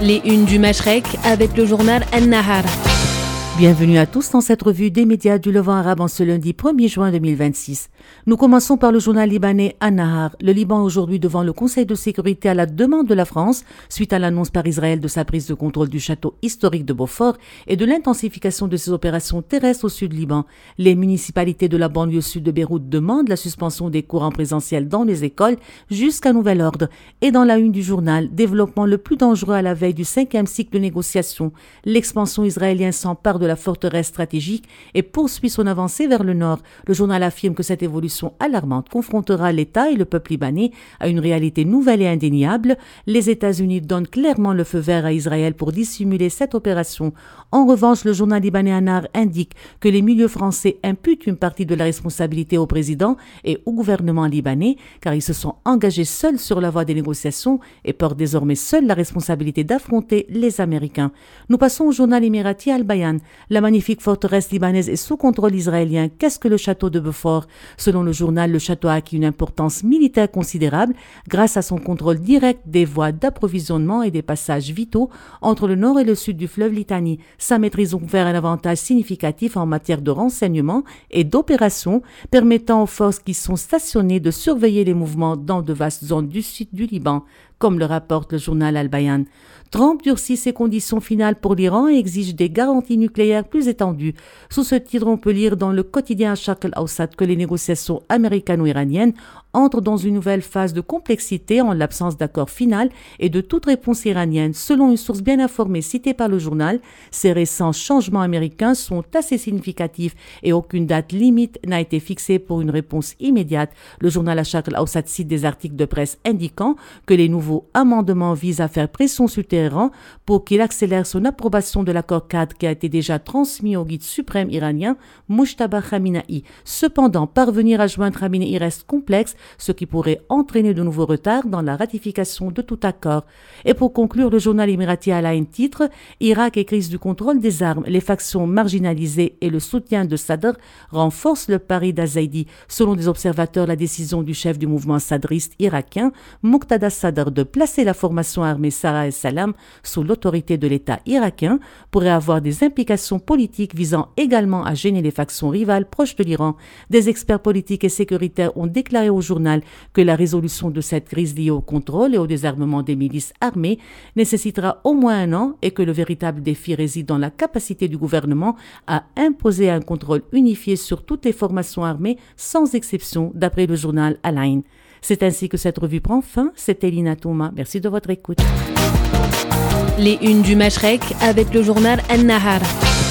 Les unes du Mashrek avec le journal An-Nahar. Bienvenue à tous dans cette revue des médias du Levant arabe en ce lundi 1er juin 2026. Nous commençons par le journal libanais An-Nahar. Le Liban est aujourd'hui devant le Conseil de sécurité à la demande de la France, suite à l'annonce par Israël de sa prise de contrôle du château historique de Beaufort et de l'intensification de ses opérations terrestres au sud Liban. Les municipalités de la banlieue sud de Beyrouth demandent la suspension des cours en présentiel dans les écoles jusqu'à nouvel ordre. Et dans la une du journal, développement le plus dangereux à la veille du 5e cycle de négociations. L'expansion israélienne s'empare de la forteresse stratégique et poursuit son avancée vers le nord. Le journal affirme que cette évolution alarmante confrontera l'État et le peuple libanais à une réalité nouvelle et indéniable. Les États-Unis donnent clairement le feu vert à Israël pour dissimuler cette opération. En revanche, le journal libanais An-Nahar indique que les milieux français imputent une partie de la responsabilité au président et au gouvernement libanais, car ils se sont engagés seuls sur la voie des négociations et portent désormais seuls la responsabilité d'affronter les Américains. Nous passons au journal émirati Al-Bayan. La magnifique forteresse libanaise est sous contrôle israélien. Qu'est-ce que le château de Beaufort? Selon le journal, le château a acquis une importance militaire considérable grâce à son contrôle direct des voies d'approvisionnement et des passages vitaux entre le nord et le sud du fleuve Litanie. Sa maîtrise confère un avantage significatif en matière de renseignement et d'opération, permettant aux forces qui sont stationnées de surveiller les mouvements dans de vastes zones du sud du Liban, comme le rapporte le journal Al-Bayan. Trump durcit ses conditions finales pour l'Iran et exige des garanties nucléaires plus étendues. Sous ce titre, on peut lire dans le quotidien Al-Sharq al-Awsat que les négociations américano-iraniennes entrent dans une nouvelle phase de complexité en l'absence d'accord final et de toute réponse iranienne. Selon une source bien informée citée par le journal, ces récents changements américains sont assez significatifs et aucune date limite n'a été fixée pour une réponse immédiate. Le journal Al-Sharq al-Awsat cite des articles de presse indiquant que les nouveaux amendements visent à faire pression sur Téhéran pour qu'il accélère son approbation de l'accord cadre qui a été déjà transmis au guide suprême iranien Mojtaba Khamenei. Cependant, parvenir à joindre Khamenei reste complexe, ce qui pourrait entraîner de nouveaux retards dans la ratification de tout accord. Et pour conclure, le journal émirati Al-Ain titre « Irak et crise du contrôle des armes, les factions marginalisées et le soutien de Sadr renforcent le pari d'Azaidi ». Selon des observateurs, la décision du chef du mouvement sadriste irakien, Muqtada Sadr, de placer la formation armée Sara el-Salam sous l'autorité de l'État irakien pourrait avoir des implications politiques visant également à gêner les factions rivales proches de l'Iran. Des experts politiques et sécuritaires ont déclaré au journal que la résolution de cette crise liée au contrôle et au désarmement des milices armées nécessitera au moins un an et que le véritable défi réside dans la capacité du gouvernement à imposer un contrôle unifié sur toutes les formations armées sans exception, d'après le journal Al-Ain. C'est ainsi que cette revue prend fin. C'était Lina Touma. Merci de votre écoute. Les unes du Mashrek avec le journal An-Nahar.